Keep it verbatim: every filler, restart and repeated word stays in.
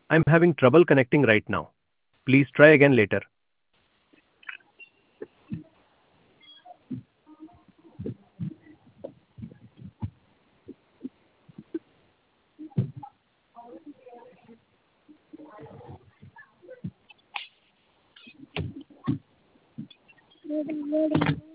I'm having trouble connecting right now. Please try again later. Loading, loading.